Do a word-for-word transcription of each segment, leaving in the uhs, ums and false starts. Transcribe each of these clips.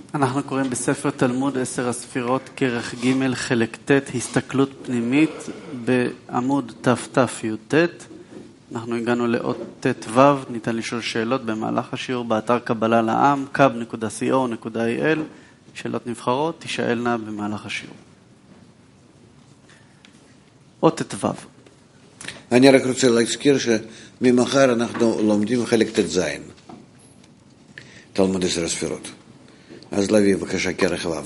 אנחנו קוראים בספר תלמוד עשר הספירות כרך ג' חלק ט' הסתכלות פנימית בעמוד תת"י"ט. אנחנו הגענו לאות ט' ו', ניתן לשאול שאלות במהלך השיעור באתר קבלה לעם קאב נקודה סי או נקודה איי אל. שאלות נבחרות תשאלנה במהלך השיעור. אות ט' ו'. אני רק רוצה להזכיר שממחר אנחנו לומדים חלק ט' ז' תלמוד עשר הספירות. אז להביא בבקשה כרך ו'.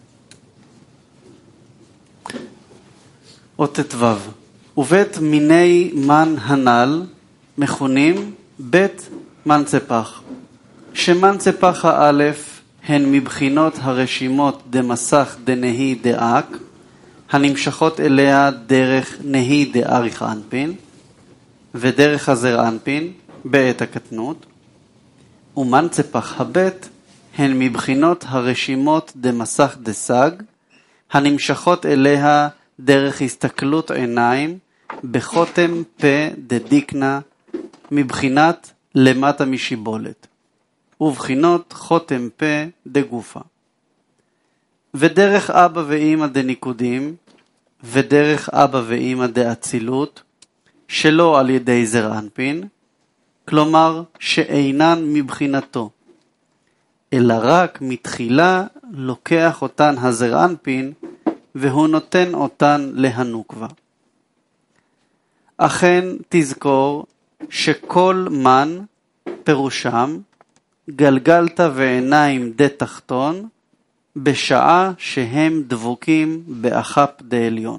אות ט' ו'. ובית מיני מן הנ"ל מכונים בית מנצפח, שמנצפח האלף הן מבחינות הרשימות דמסך דנהי דאק, הנמשכות אליה דרך נהי דאריך אנפין, ודרך הזר אנפין בעת הקטנות, ומנצפח הבית הן מבחינות הרשימות דמסך דסג, הנמשכות אליה דרך הסתכלות עיניים בחותם פה דדיקנה, מבחינת למטה משיבולת, ובחינות חותם פה דגופה. ודרך אבא ואמא דניקודים, ודרך אבא ואמא דאצילות, שלא על ידי זר אנפין, כלומר שאינן מבחינתו, אלא רק מתחילה לוקח אותן הזר אנפין, והוא נותן אותן להנוקבה. אכן תזכור שכל מן פירושם גלגלת ועיניים דה תחתון, בשעה שהם דבוקים באחפ דעליון.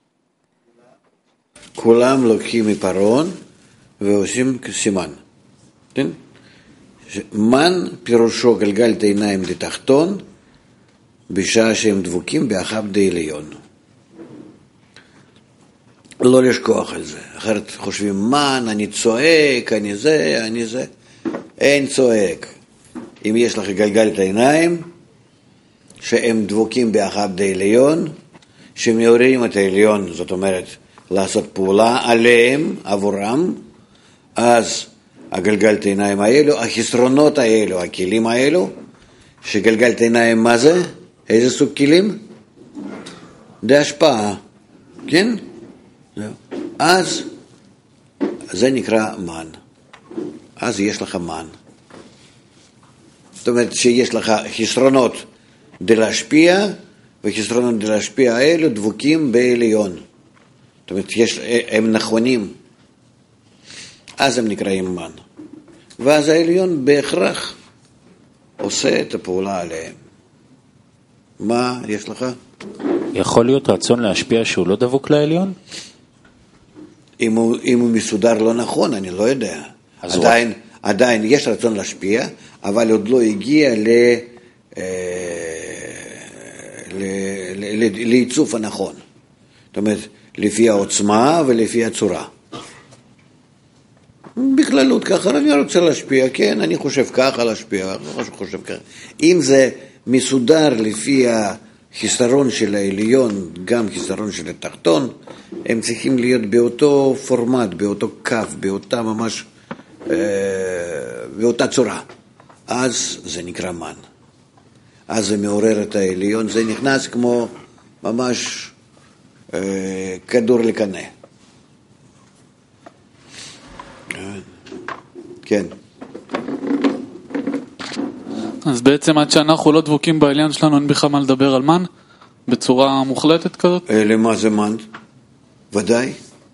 כולם לוקחים מפרון ועושים סימן. כן? מן פירושו גלגלת עיניים דה תחתון, בשעה שהם דבוקים באחפ דעליון. לא לשכוח על זה. אחרת חושבים מן, אני צועק, אני זה, אני זה. אין צועק. אם יש לך גלגלת עיניים, שהם דבוקים באחפ דעליון, שמעוררים את העליון, זאת אומרת, לעשות פעולה עליהם, עבורם, אז הגלגלת עיניים האלו, החסרונות האלו, הכלים האלו, שגלגלת עיניים מה זה? איזה סוג כלים? דה השפעה, כן? אז זה נקרא מן. אז יש לך מן. זאת אומרת שיש לך חסרונות דה להשפיע, וחסרונות דה להשפיע האלו דבוקים בעליון. זאת אומרת יש, הם נכונים. אז הם נקראים מן. ואז העליון בהכרח עושה את הפעולה עליהם. מה יש לך? יכול להיות רצון להשפיע שהוא לא דבוק לעליון? אם הוא, אם הוא מסודר לא נכון, אני לא יודע. עדיין, הוא... עדיין יש רצון להשפיע, אבל עוד לא הגיע ל, אה, ל, ל, ל, לעיצוב הנכון. זאת אומרת, לפי העוצמה ולפי הצורה. בכללות ככה, אני רוצה להשפיע, כן, אני חושב ככה להשפיע, אני חושב ככה. אם זה מסודר לפי החיסרון של העליון, גם חיסרון של התחתון, הם צריכים להיות באותו פורמט, באותו קו, באותה ממש, אה, באותה צורה. אז זה נקרא מן. אז זה מעורר את העליון, זה נכנס כמו ממש אה, כדור לקנה. כן. אז בעצם עד שאנחנו לא דבוקים בעליון שלנו, אין בכלל מה לדבר על מן? בצורה מוחלטת כזאת? למה זה מן? ודאי.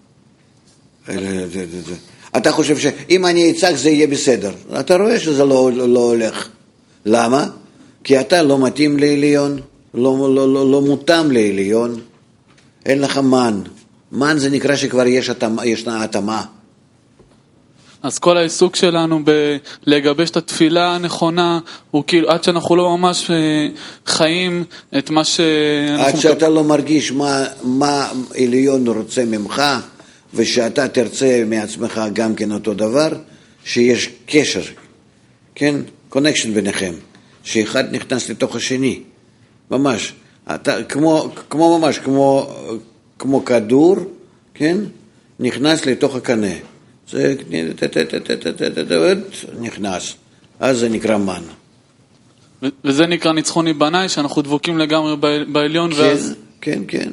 אתה חושב שאם אני אצעק זה יהיה בסדר. אתה רואה שזה לא, לא, לא הולך. למה? כי אתה לא מתאים לעליון, לא, לא, לא, לא מותאם לעליון. אין לך מן. מן זה נקרא שכבר יש התאמה, ישנה התאמה. אז כל העיסוק שלנו בלגבש את התפילה הנכונה, הוא כאילו, עד שאנחנו לא ממש חיים את מה ש... עד שאתה לא מרגיש מה, מה עליון רוצה ממך, ושאתה תרצה מעצמך גם כן אותו דבר, שיש קשר, כן? קונקשן ביניכם, שאחד נכנס לתוך השני, ממש, אתה, כמו, כמו ממש, כמו, כמו כדור, כן? נכנס לתוך הקנה. זה נכנס, אז זה נקרא מן. וזה נקרא ניצחוני בניי, שאנחנו דבוקים לגמרי בעליון, כן, ואז... כן, כן.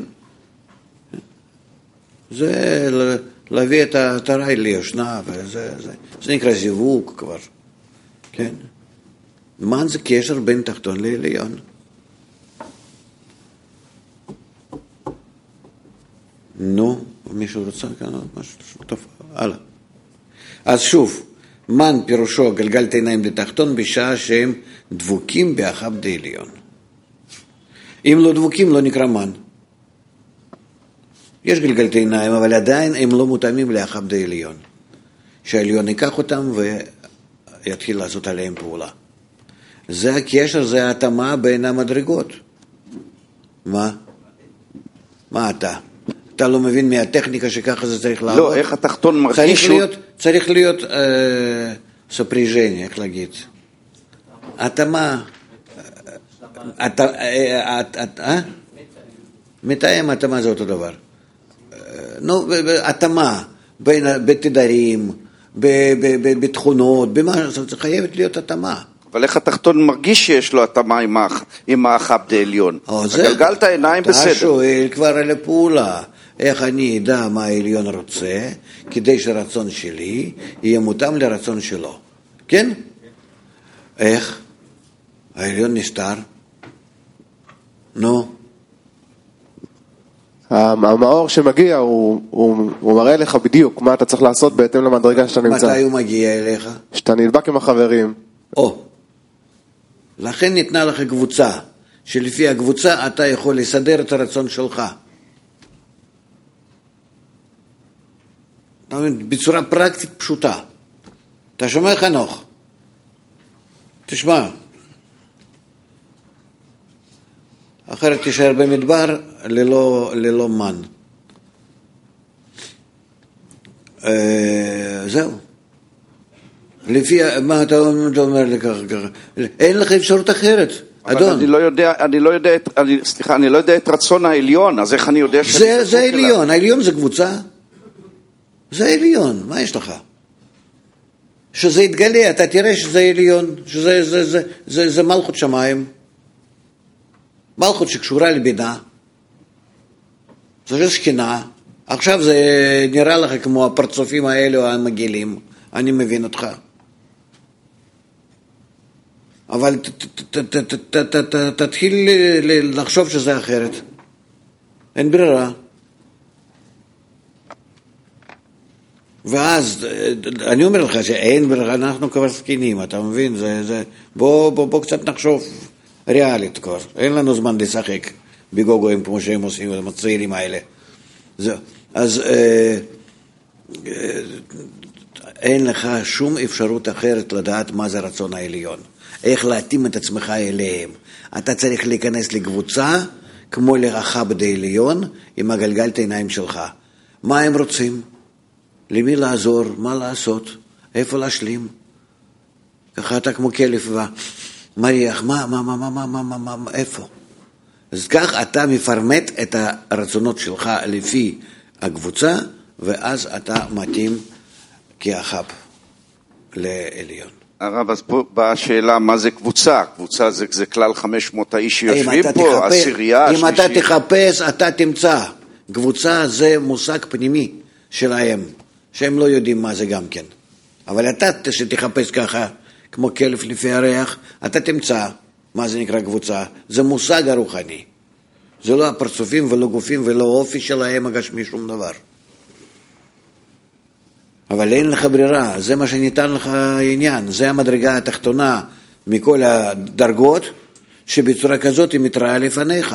זה להביא את הרעי ליושנה, וזה זה, זה נקרא זיווג כבר, כן. מה זה קשר בין תחתון לעליון? נו, מישהו רוצה כאן עוד משהו? טוב, הלאה. אז שוב, מן פירושו גלגלת עיניים לתחתון בשעה שהם דבוקים באחב דעליון. אם לא דבוקים לא נקרא מן. יש גלגלת עיניים, אבל עדיין הם לא מותאמים לאחב דעליון. שהעליון ייקח אותם ויתחיל לעשות עליהם פעולה. זה הקשר, זה ההתאמה בין המדרגות. מה? מה אתה? אתה לא מבין מהטכניקה שככה זה צריך לעבוד? לא, איך התחתון מרגיש? צריך להיות, צריך להיות אה, ספריז'ני, איך להגיד? התאמה, את, את, את, אה? מתאם, התאמה זה אותו דבר. נו, התאמה, בין, בתדרים, בתכונות, במה, זה חייבת להיות התאמה. אבל איך התחתון מרגיש שיש לו התאמה עם האחב דעליון? גלגלת העיניים בסדר. אתה שואל כבר על הפעולה. איך אני אדע מה העליון רוצה, כדי שהרצון שלי יהיה מותאם לרצון שלו. כן? איך? העליון נסתר? נו. המאור שמגיע, הוא, הוא, הוא מראה לך בדיוק מה אתה צריך לעשות בהתאם למדרגה שאתה נמצא. מתי הוא מגיע אליך? שאתה נדבק עם החברים. או. לכן ניתנה לך קבוצה, שלפי הקבוצה אתה יכול לסדר את הרצון שלך. בצורה פרקטית פשוטה. אתה שומע חנוך? תשמע. אחרת תישאר במדבר ללא, ללא מן. אה, זהו. לפי, מה אתה אומר לכך? אין לך אפשרות אחרת. אדון. אני לא יודע, אני לא יודע, אני, סליחה, אני לא יודע את רצון העליון, אז איך אני יודע ש... זה, זה העליון, העליון זה קבוצה. זה העליון, מה יש לך? שזה יתגלה, אתה תראה שזה העליון, שזה זה, זה, זה, זה מלכות שמיים. מלכות שקשורה לבינה. זה שכינה. עכשיו זה נראה לך כמו הפרצופים האלה או המגילים. אני מבין אותך. אבל תתחיל לחשוב שזה אחרת. אין ברירה. ואז, אני אומר לך שאין ברירה, אנחנו כבר סכינים, אתה מבין? זה, זה, בוא, בוא, בוא קצת נחשוב ריאלית כבר. אין לנו זמן לשחק בגוגויים כמו שהם עושים, עם הצעירים האלה. זה, אז אה, אה, אין לך שום אפשרות אחרת לדעת מה זה רצון העליון. איך להתאים את עצמך אליהם. אתה צריך להיכנס לקבוצה, כמו לרחב דעליון, עם הגלגלת העיניים שלך. מה הם רוצים? למי לעזור? מה לעשות? איפה להשלים? ככה אתה כמו כלב ומריח, מה, מה, מה, מה, מה, מה, מה, מה, איפה? אז כך אתה מפרמט את הרצונות שלך לפי הקבוצה, ואז אתה מתאים כאחב לעליון. הרב, אז פה באה השאלה, מה זה קבוצה? קבוצה זה, זה כלל חמש מאות האיש שיושבים פה, עשירייה, אם אתה תחפש, אתה תמצא. קבוצה זה מושג פנימי שלהם, שהם לא יודעים מה זה גם כן. אבל אתה שתחפש ככה, כמו כלב לפי הריח, אתה תמצא מה זה נקרא קבוצה. זה מושג הרוחני. זה לא הפרצופים ולא גופים ולא אופי שלהם הגשמי שום דבר. אבל אין לך ברירה, זה מה שניתן לך עניין, זה המדרגה התחתונה מכל הדרגות, שבצורה כזאת היא מתראה לפניך.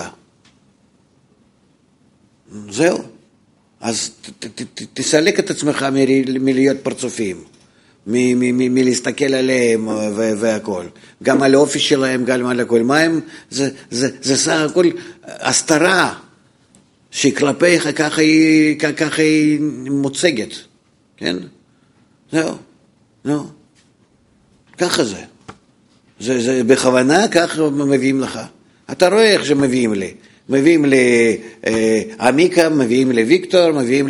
זהו. אז ת, ת, ת, תסלק את עצמך מלהיות פרצופים, מלהסתכל עליהם והכל. גם על האופי שלהם, גם על הכל. מה הם? זה, זה, זה סך הכל הסתרה, שכלפיך ככה היא, ככה היא מוצגת. כן? זהו. נו. ככה זה. זה, זה בכוונה ככה מביאים לך. אתה רואה איך שמביאים לי. מביאים לעמיקה, מביאים לוויקטור, מביאים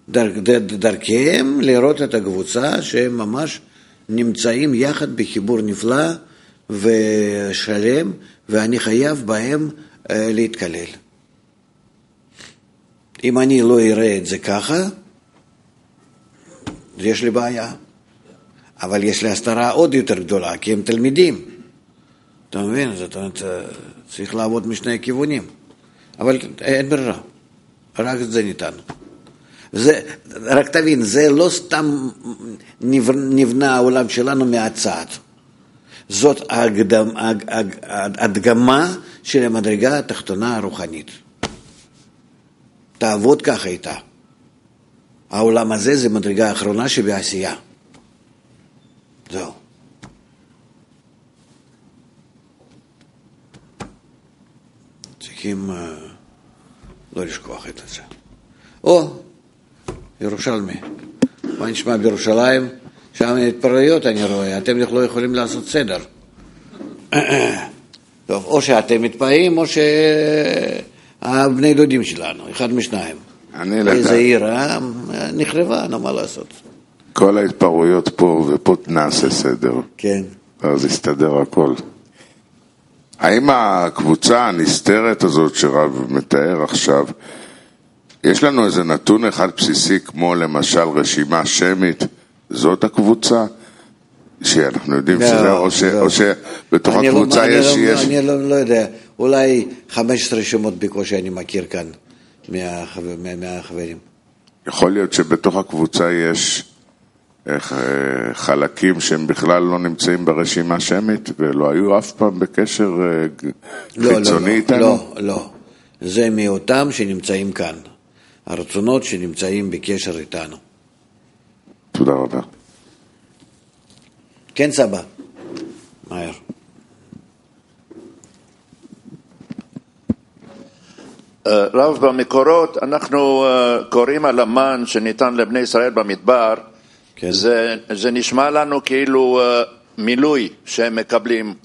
דר, דר, דרכיהם לראות את הקבוצה שהם ממש נמצאים יחד בחיבור נפלא ושלם, ואני חייב בהם אה, להתקלל. אם אני לא אראה את זה ככה, יש לי בעיה. אבל יש לי הסתרה עוד יותר גדולה, כי הם תלמידים. אתה מבין? זאת אומרת, צריך לעבוד משני הכיוונים. אבל אין ברירה. רק את זה ניתן. זה, רק תבין, זה לא סתם נבנה העולם שלנו מהצד. זאת הדגמה של המדרגה התחתונה הרוחנית. תעבוד ככה איתה. העולם הזה זה מדרגה האחרונה שבעשייה. זהו. צריכים uh, לא לשכוח את זה. או, ירושלמי. מה נשמע בירושלים? שם התפרעויות אני רואה. אתם לא יכולים לעשות סדר. טוב, או שאתם מתפרעים, או שהבני דודים שלנו, אחד משניים. איזה עירה נחרבה, נו מה לעשות. כל ההתפרעויות פה, ופה נעשה סדר. כן. אז יסתדר הכל. האם הקבוצה הנסתרת הזאת שרב מתאר עכשיו, יש לנו איזה נתון אחד בסיסי, כמו למשל רשימה שמית, זאת הקבוצה? שאנחנו יודעים לא, שזה, או, ש, לא. או שבתוך הקבוצה לא, יש... אני, יש... לא, אני לא, לא יודע, אולי חמש עשרה שמות בקושי אני מכיר כאן מהחבר, מה, מהחברים. יכול להיות שבתוך הקבוצה יש איך, חלקים שהם בכלל לא נמצאים ברשימה שמית, ולא היו אף פעם בקשר לא, חיצוני לא, לא, איתנו? לא, לא. זה מאותם שנמצאים כאן. הרצונות שנמצאים בקשר איתנו. תודה רבה. כן, סבא. מהר. רב, במקורות אנחנו קוראים על המן שניתן לבני ישראל במדבר. כן. זה, זה נשמע לנו כאילו מילוי שהם מקבלים.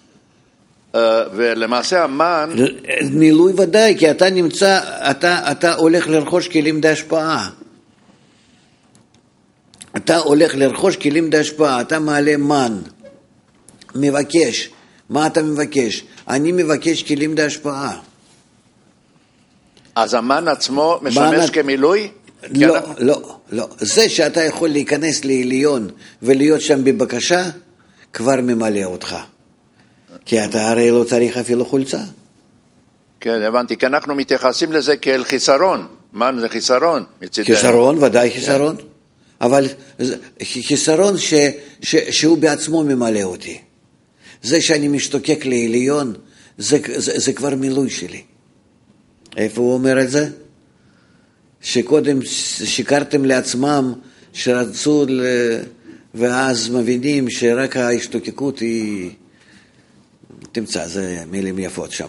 ולמעשה המן... מילוי ודאי, כי אתה נמצא, אתה, אתה הולך לרכוש כלים בהשפעה. אתה הולך לרכוש כלים בהשפעה, אתה מעלה מן, מבקש. מה אתה מבקש? אני מבקש כלים בהשפעה. אז המן עצמו משמש כמילוי? לא, לא, לא. זה שאתה יכול להיכנס לעליון ולהיות שם בבקשה, כבר ממלא אותך. כי אתה הרי לא צריך אפילו חולצה. כן, הבנתי, כי אנחנו מתייחסים לזה כאל חיסרון. מן זה חיסרון. חיסרון, ודאי חיסרון. אבל חיסרון ש, ש, שהוא בעצמו ממלא אותי. זה שאני משתוקק לעליון, זה, זה, זה כבר מילוי שלי. איפה הוא אומר את זה? שקודם שיקרתם לעצמם, שרצו, ל... ואז מבינים שרק ההשתוקקות היא... תמצא, זה מילים יפות שם.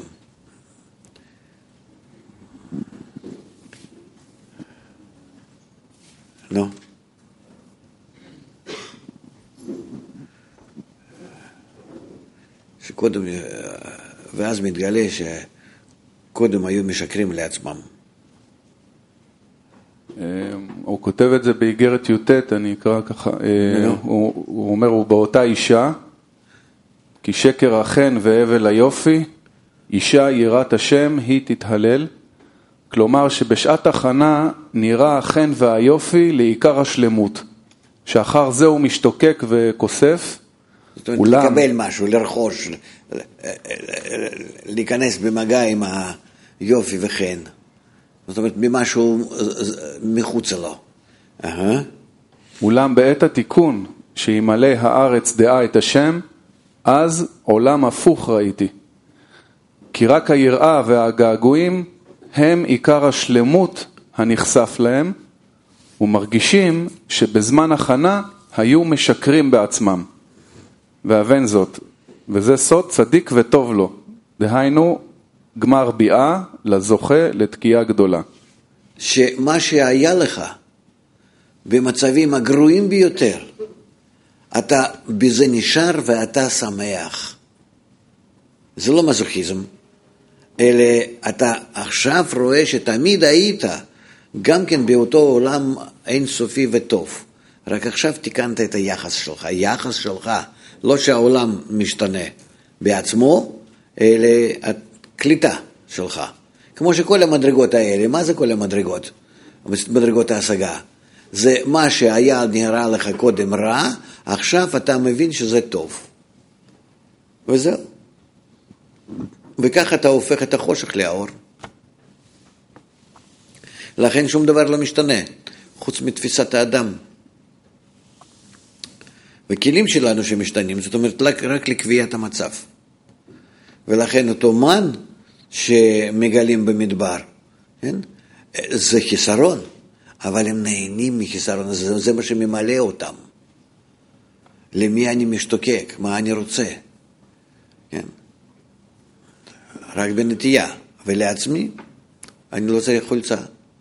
נו. שקודם, ואז מתגלה שקודם היו משקרים לעצמם. הוא כותב את זה באיגרת י"ט, אני אקרא ככה, הוא, הוא אומר, הוא באותה אישה, כי שקר החן והבל היופי, אישה יראת השם היא תתהלל, כלומר שבשעת הכנה נראה החן והיופי לעיקר השלמות, שאחר זה הוא משתוקק וכוסף, זאת אומרת, לקבל משהו, לרכוש, להיכנס במגע עם היופי וחן. זאת אומרת, ממשהו מחוץ לו. אולם בעת התיקון, שימלא הארץ דעה את השם, אז עולם הפוך ראיתי. כי רק היראה והגעגועים הם עיקר השלמות הנחשף להם, ומרגישים שבזמן הכנה היו משקרים בעצמם. ואבן זאת, וזה סוד צדיק וטוב לו, דהיינו גמר ביאה לזוכה לתקיעה גדולה. שמה שהיה לך במצבים הגרועים ביותר, אתה בזה נשאר ואתה שמח. זה לא מזוכיזם, אלא אתה עכשיו רואה שתמיד היית גם כן באותו עולם אינסופי וטוב. רק עכשיו תיקנת את היחס שלך. היחס שלך, לא שהעולם משתנה בעצמו, אלא הקליטה שלך. כמו שכל המדרגות האלה, מה זה כל המדרגות? מדרגות ההשגה. זה מה שהיה נראה לך קודם רע, עכשיו אתה מבין שזה טוב. וזהו. וכך אתה הופך את החושך לאור. לכן שום דבר לא משתנה, חוץ מתפיסת האדם. וכלים שלנו שמשתנים, זאת אומרת רק לקביעת המצב. ולכן אותו מן שמגלים במדבר, כן? זה חיסרון, אבל הם נהנים מחיסרון, זה, זה מה שממלא אותם. למי אני משתוקק, מה אני רוצה, כן? רק בנטייה, ולעצמי אני לא צריך חולצה.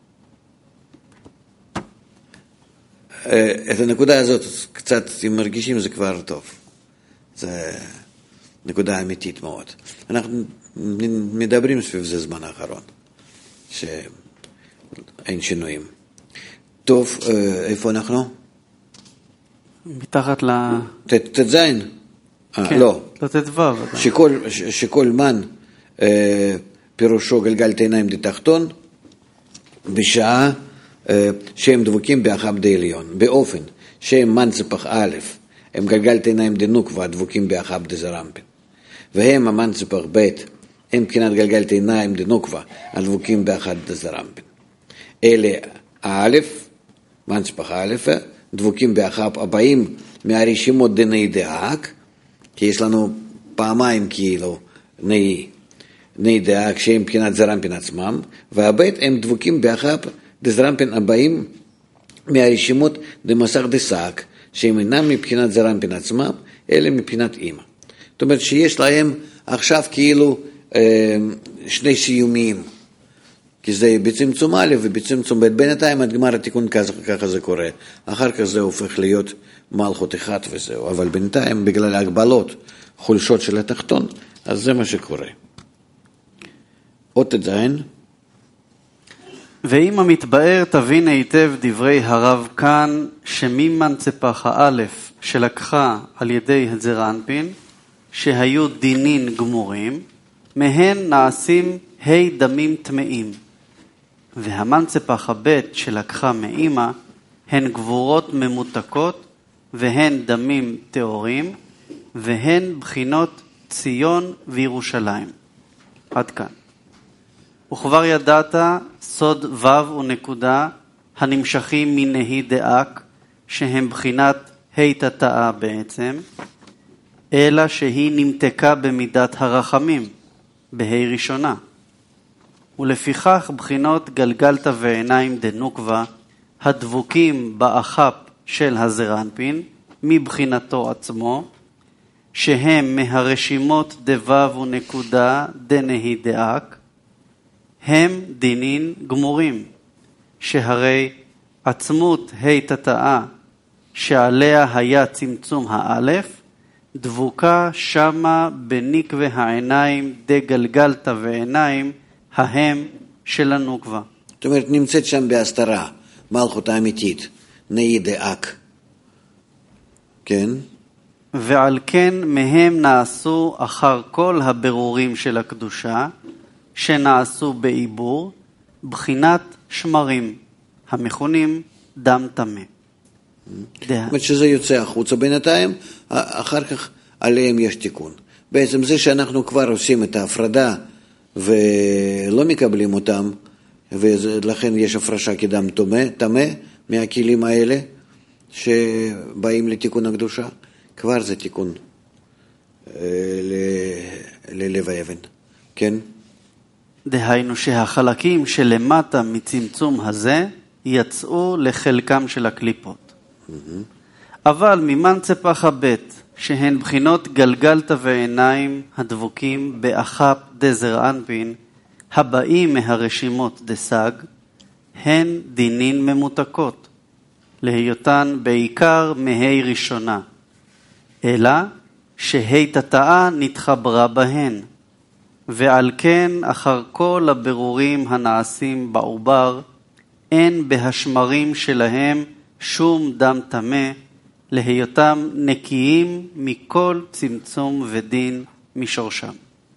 את הנקודה הזאת קצת, אם מרגישים, זה כבר טוב. זה נקודה אמיתית מאוד. אנחנו מדברים סביב זה זמן האחרון, שאין שינויים. טוב, איפה אנחנו? מתחת ל... תזין? כן, לא. לתת וו. שכל, שכל מן פירושו גלגל עיניים דתחתון, בשעה שהם דבוקים באחד דעליון, באופן שהם מנצפח א', הם גלגל עיניים דנוקבה, דבוקים באחד דזרמפין, והם המנצפח ב', הם מבחינת גלגל עיניים דנוקבה, הדבוקים באחד דזרמפין. אלה א', מנצפח א', דבוקים באחד, הבאים מהרשימות דנאי דאק, כי יש לנו פעמיים כאילו נאי, נאי דאק שהם מבחינת זרמפין עצמם, והבית הם דבוקים באחד דזרמפין הבאים מהרשימות דמסך דסק, שהם אינם מבחינת זרמפין עצמם, אלא מבחינת אימא. זאת אומרת שיש להם עכשיו כאילו אה, שני סיומים, כי זה בצמצום א' ובצמצום ב', בינתיים עד גמר התיקון ככה, ככה זה קורה. אחר כך זה הופך להיות מלכות אחד וזהו, אבל בינתיים בגלל ההגבלות, חולשות של התחתון, אז זה מה שקורה. עוד תזיין. ואם המתבאר תבין היטב דברי הרב כאן, שממנצפח האלף שלקחה על ידי זרנפין, שהיו דינין גמורים, מהן נעשים ה' דמים טמאים. והמנצפח הבית שלקחה מאימא, הן גבורות ממותקות, והן דמים טהורים, והן בחינות ציון וירושלים. עד כאן. וכבר ידעת סוד ו' ונקודה הנמשכים מנהי דאק, שהם בחינת ה' תתאה בעצם, אלא שהיא נמתקה במידת הרחמים, בה' ראשונה. ולפיכך בחינות גלגלת ועיניים דנוקבה, הדבוקים באחפ של הזרנפין, מבחינתו עצמו, שהם מהרשימות דו' ונקודה דנהי דאק, הם דינין גמורים, שהרי עצמות ה' תתאה שעליה היה צמצום האלף, דבוקה שמה בנקווה העיניים דגלגלת ועיניים ההם של הנוקבה. זאת אומרת, נמצאת שם בהסתרה, מלכות האמיתית, נאי דאק. כן? ועל כן מהם נעשו אחר כל הבירורים של הקדושה, שנעשו בעיבור, בחינת שמרים, המכונים דם טמא. זאת אומרת שזה יוצא החוצה בינתיים, אחר כך עליהם יש תיקון. בעצם זה שאנחנו כבר עושים את ההפרדה ולא מקבלים אותם, ולכן יש הפרשה כדם טמא מהכלים האלה שבאים לתיקון הקדושה, כבר זה תיקון ללב האבן. כן? דהיינו שהחלקים שלמטה מצמצום הזה יצאו לחלקם של הקליפות. אבל ממנצפח הבית, שהן בחינות גלגלת ועיניים הדבוקים באחפ דזר אנפין, הבאים מהרשימות דסג, הן דינין ממותקות, להיותן בעיקר מהי ראשונה, אלא שהי תתאה נתחברה בהן, ועל כן אחר כל הבירורים הנעשים בעובר, אין בהשמרים שלהם שום דם טמא, להיותם נקיים מכל צמצום ודין משורשם.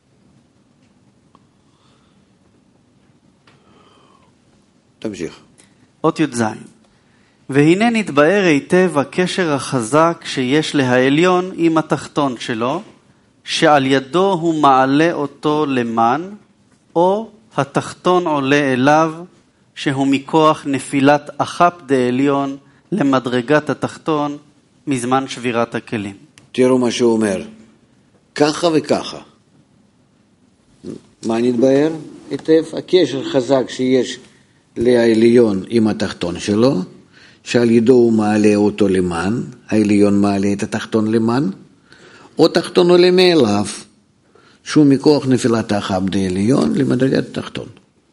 תמשיך. אות י"ז. והנה נתבאר היטב הקשר החזק שיש להעליון עם התחתון שלו, שעל ידו הוא מעלה אותו למן, או התחתון עולה אליו, שהוא מכוח נפילת אחפ דעליון למדרגת התחתון מזמן שבירת הכלים. תראו מה שהוא אומר, ככה וככה. מה נתבאר? היטב הקשר חזק שיש לעליון עם התחתון שלו, שעל ידו הוא מעלה אותו למן, העליון מעלה את התחתון למן, או תחתון עולה מאליו, שהוא מכוח נפילת אחפ דעליון למדרגת התחתון.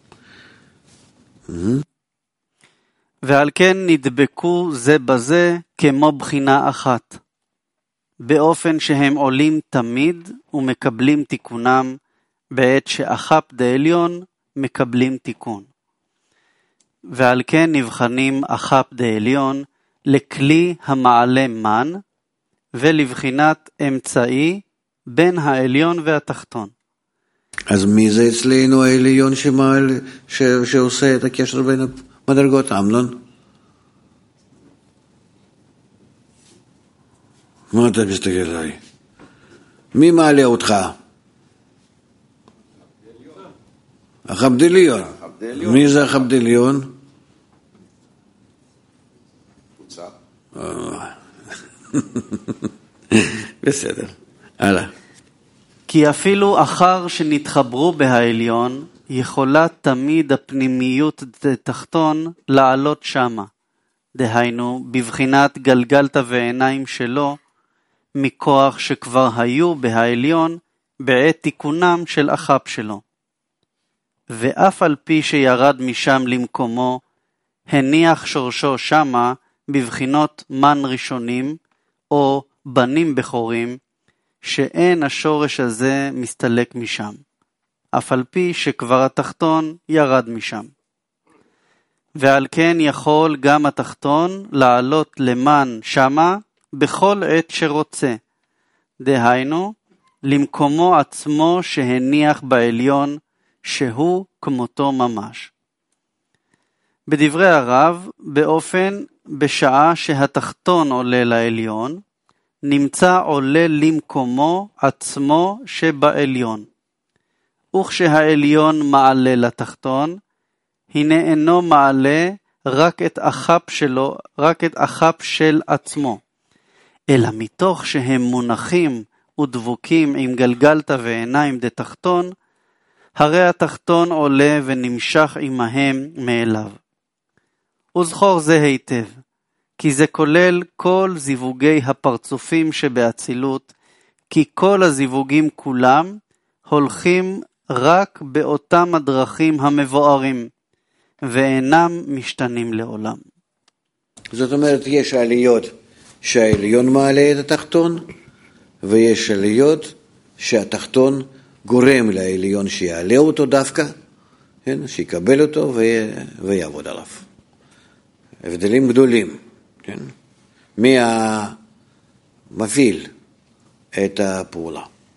ועל כן נדבקו זה בזה כמו בחינה אחת, באופן שהם עולים תמיד ומקבלים תיקונם, בעת שאחפ דעליון מקבלים תיקון. ועל כן נבחנים אחפ דעליון לכלי המעלה מן, ולבחינת אמצעי בין העליון והתחתון. אז מי זה אצלנו העליון שמעל, ש, שעושה את הקשר בין המדרגות? אמנון? מה אתה מסתכל עליי? מי מעלה אותך? אחפ דעליון. מי זה אחפ דעליון? בסדר, הלאה. כי אפילו אחר שנתחברו בהעליון, יכולה תמיד הפנימיות תחתון לעלות שמה. דהיינו, בבחינת גלגלת ועיניים שלו, מכוח שכבר היו בהעליון בעת תיקונם של אחפ שלו. ואף על פי שירד משם למקומו, הניח שורשו שמה בבחינות מן ראשונים, או בנים בכורים, שאין השורש הזה מסתלק משם, אף על פי שכבר התחתון ירד משם. ועל כן יכול גם התחתון לעלות למן שמה בכל עת שרוצה, דהיינו למקומו עצמו שהניח בעליון, שהוא כמותו ממש. בדברי הרב, באופן בשעה שהתחתון עולה לעליון, נמצא עולה למקומו עצמו שבעליון. וכשהעליון מעלה לתחתון, הנה אינו מעלה רק את אחפ שלו, רק את אחפ של עצמו, אלא מתוך שהם מונחים ודבוקים עם גלגלת ועיניים דתחתון, הרי התחתון עולה ונמשך עמהם מאליו. וזכור זה היטב, כי זה כולל כל זיווגי הפרצופים שבאצילות, כי כל הזיווגים כולם הולכים רק באותם הדרכים המבוארים, ואינם משתנים לעולם. זאת אומרת, יש עליות שהעליון מעלה את התחתון, ויש עליות שהתחתון גורם לעליון שיעלה אותו דווקא, כן? שיקבל אותו ויעבוד עליו. הבדלים גדולים, כן? מי המפעיל את הפעולה.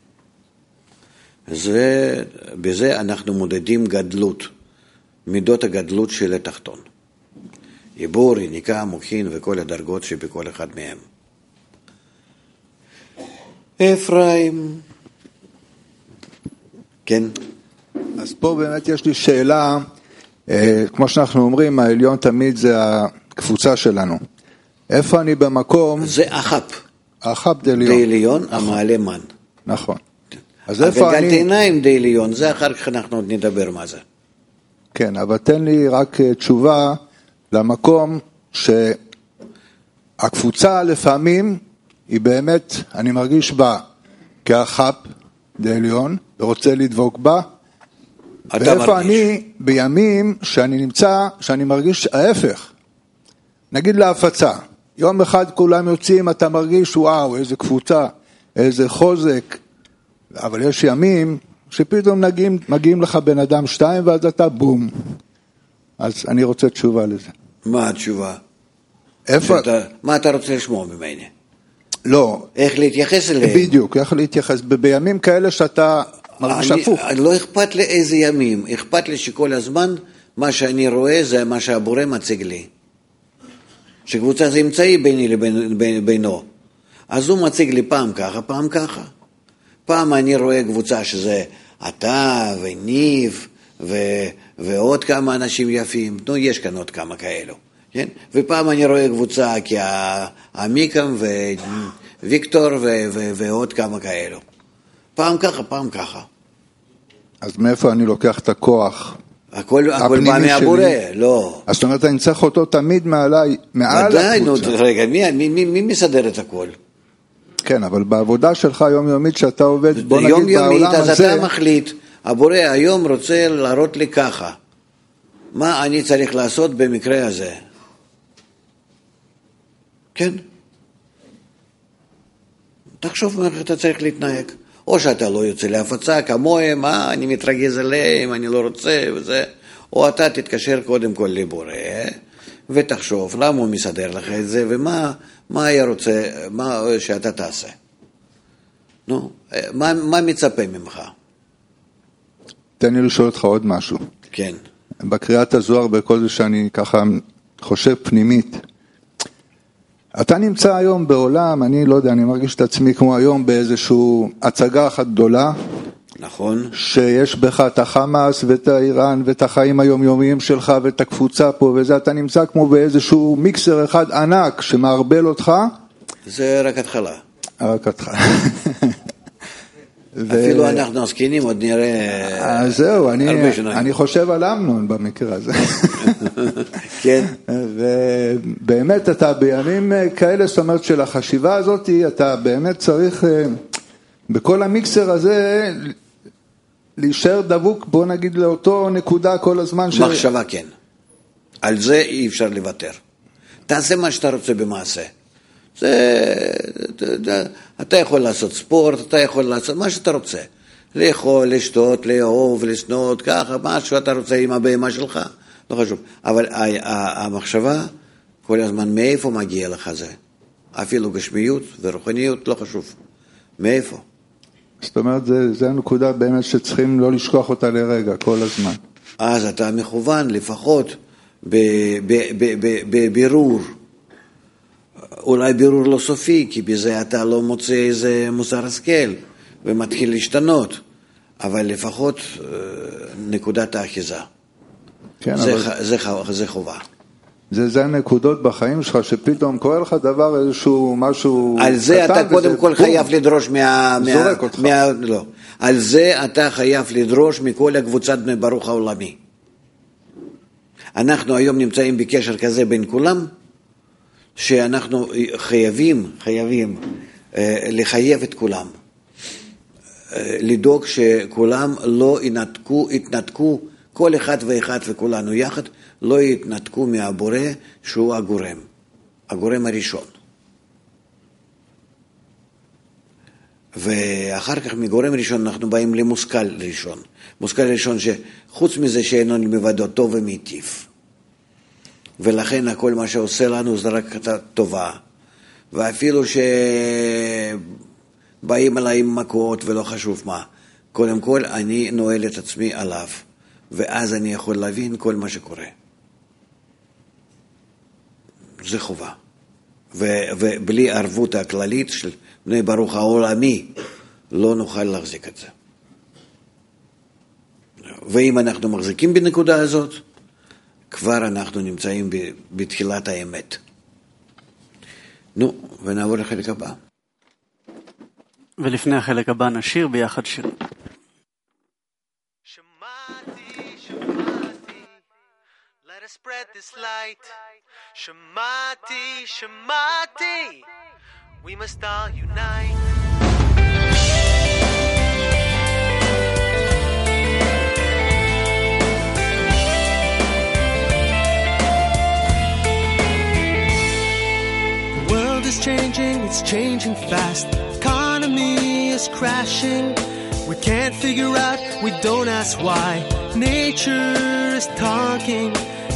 זה, בזה אנחנו מודדים גדלות, מידות הגדלות של התחתון. עיבור, יניקה, מוחין וכל הדרגות שבכל אחד מהם. אפרים. כן. אז פה באמת יש לי שאלה, כמו שאנחנו אומרים, העליון תמיד זה הקבוצה שלנו. איפה אני במקום? זה אחפ. אחפ דעליון. דעליון, המעלה מן. נכון. אז איפה אני... הגלגלת עיניים דעליון, זה אחר כך אנחנו עוד נדבר מה זה. כן, אבל תן לי רק תשובה למקום שהקבוצה לפעמים היא באמת, אני מרגיש בה כאחפ דעליון, ורוצה לדבוק בה, ואיפה מרגיש? אני בימים שאני נמצא, שאני מרגיש ההפך. נגיד להפצה, יום אחד כולם יוצאים, אתה מרגיש וואו, איזה קבוצה, איזה חוזק, אבל יש ימים שפתאום מגיעים, מגיעים לך בן אדם שתיים, ואז אתה בום. אז אני רוצה תשובה לזה. מה התשובה? איפה? שאתה, מה אתה רוצה לשמוע ממני? לא. איך להתייחס אליהם? בדיוק, איך להתייחס. בימים כאלה שאתה מרגיש הפוך. לא אכפת לי איזה ימים, אכפת לי שכל הזמן מה שאני רואה זה מה שהבורא מציג לי. שקבוצה זה אמצעי ביני לבינו. אז הוא מציג לי פעם ככה, פעם ככה. פעם אני רואה קבוצה שזה אתה וניב ו... ועוד כמה אנשים יפים. נו, יש כאן עוד כמה כאלו. כן? ופעם אני רואה קבוצה כעמיקם וויקטור ו... ו... ועוד כמה כאלו. פעם ככה, פעם ככה. אז מאיפה אני לוקח את הכוח? הכל, הכל בא מהבורא, לא. אז זאת אומרת, אני צריך אותו תמיד מעלי, מעל ודאי, הקבוצה. נו, רגע, מי, מי, מי, מי מסדר את הכל? כן, אבל בעבודה שלך יומיומית שאתה עובד, בוא נגיד יומיומית, בעולם אז הזה... אתה מחליט, הבורא היום רוצה להראות לי ככה. מה אני צריך לעשות במקרה הזה? כן? תחשוב איך אתה צריך להתנהג. או שאתה לא יוצא להפצה כמוהם, אה, אני מתרגז עליהם, אני לא רוצה וזה, או אתה תתקשר קודם כל לבורא, ותחשוב למה הוא מסדר לך את זה, ומה מה היה רוצה, מה שאתה תעשה. נו, מה, מה מצפה ממך? תן לי לשאול אותך עוד משהו. כן. בקריאת הזוהר, בכל זה שאני ככה חושב פנימית, אתה נמצא היום בעולם, אני לא יודע, אני מרגיש את עצמי כמו היום באיזשהו הצגה אחת גדולה. נכון. שיש בך את החמאס ואת האיראן ואת החיים היומיומיים שלך ואת הקפוצה פה וזה, אתה נמצא כמו באיזשהו מיקסר אחד ענק שמערבל אותך. זה רק התחלה. רק התחלה. אפילו אנחנו הזקנים עוד נראה... אז זהו, אני חושב על אמנון במקרה הזה. כן. ובאמת אתה בימים כאלה, זאת אומרת של החשיבה הזאת, אתה באמת צריך בכל המיקסר הזה להישאר דבוק, בוא נגיד לאותו נקודה כל הזמן. מחשבה כן. על זה אי אפשר לוותר. תעשה מה שאתה רוצה במעשה. זה, אתה יכול לעשות ספורט, אתה יכול לעשות מה שאתה רוצה. לאכול, לשתות, לאהוב, לשנות, ככה, מה שאתה רוצה עם הבהמה שלך. לא חשוב. אבל המחשבה, כל הזמן, מאיפה מגיע לך זה? אפילו גשמיות ורוחניות, לא חשוב. מאיפה? זאת אומרת, זה, זה הנקודה באמת שצריכים לא לשכוח אותה לרגע, כל הזמן. אז אתה מכוון לפחות בבירור, אולי בירור לא סופי, כי בזה אתה לא מוצא איזה מוסר השכל, ומתחיל להשתנות, אבל לפחות נקודת האחיזה. כן, זה, אבל... זה, זה, זה חובה. זה, זה הנקודות בחיים שלך, שפתאום קורה לך דבר, איזשהו משהו על זה אתה קודם כל חייב לדרוש מה... זורק אותך. מה, לא. על זה אתה חייב לדרוש מכל הקבוצת בני ברוך העולמי. אנחנו היום נמצאים בקשר כזה בין כולם, שאנחנו חייבים, חייבים לחייב את כולם. לדאוג שכולם לא ינתקו, יתנתקו, כל אחד ואחד וכולנו יחד, לא יתנתקו מהבורא שהוא הגורם, הגורם הראשון. ואחר כך מגורם ראשון אנחנו באים למושכל ראשון. מושכל ראשון שחוץ מזה שאינו לבדו טוב ומיטיב. ולכן הכל מה שעושה לנו זה רק טובה. ואפילו שבאים עליי עם מכות ולא חשוב מה. קודם כל אני נועל את עצמי עליו. ואז אני יכול להבין כל מה שקורה. זה חובה. ו- ובלי ערבות הכללית של בני ברוך העולמי, לא נוכל להחזיק את זה. ואם אנחנו מחזיקים בנקודה הזאת, כבר אנחנו נמצאים ב- בתחילת האמת. נו, ונעבור לחלק הבא. ולפני החלק הבא נשיר ביחד שיר. Spread this light. Shamati, Shamati, we must all unite. The world is changing, it's changing fast. Economy is crashing. We can't figure out, we don't ask why. Nature is talking.